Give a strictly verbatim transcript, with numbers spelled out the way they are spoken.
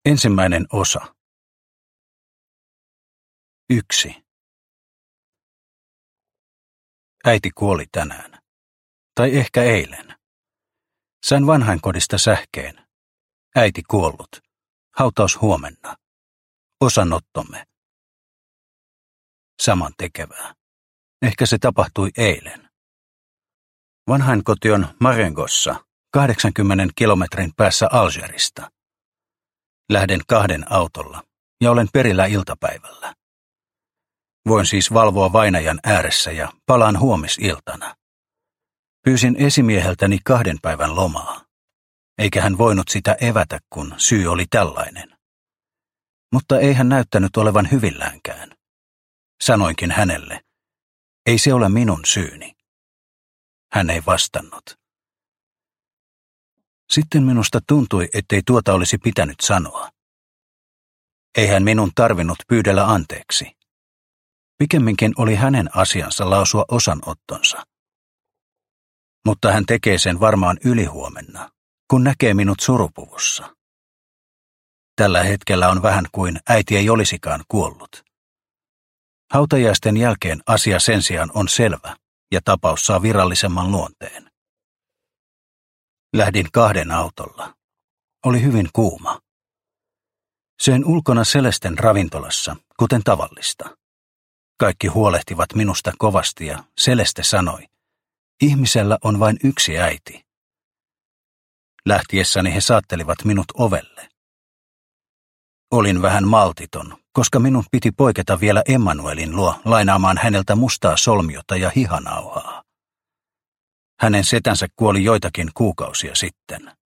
Ensimmäinen osa. Yksi. Äiti kuoli tänään. Tai ehkä eilen. Sain vanhainkodista sähkeen. Äiti kuollut. Hautaus huomenna. Osanottomme. Saman tekevää. Ehkä se tapahtui eilen. Vanhainkoti on Marengossa, kahdeksankymmenen kilometrin päässä Algerista. Lähden kahden autolla ja olen perillä iltapäivällä. Voin siis valvoa vainajan ääressä ja palaan huomisiltana. Pyysin esimieheltäni kahden päivän lomaa, eikä hän voinut sitä evätä, kun syy oli tällainen. Mutta ei hän näyttänyt olevan hyvilläänkään. Sanoinkin hänelle, ei se ole minun syyni. Hän ei vastannut. Sitten minusta tuntui, ettei tuota olisi pitänyt sanoa. Eihän minun tarvinnut pyydellä anteeksi. Pikemminkin oli hänen asiansa lausua osanottonsa. Mutta hän tekee sen varmaan ylihuomenna, kun näkee minut surupuvussa. Tällä hetkellä on vähän kuin äiti ei olisikaan kuollut. Hautajaisten jälkeen asia sen sijaan on selvä ja tapaus saa virallisemman luonteen. Lähdin kahden autolla. Oli hyvin kuuma. Söin ulkona Celesten ravintolassa, kuten tavallista. Kaikki huolehtivat minusta kovasti ja Celeste sanoi, ihmisellä on vain yksi äiti. Lähtiessäni he saattelivat minut ovelle. Olin vähän maltiton, koska minun piti poiketa vielä Emmanuelin luo lainaamaan häneltä mustaa solmiota ja hihanauhaa. Hänen setänsä kuoli joitakin kuukausia sitten.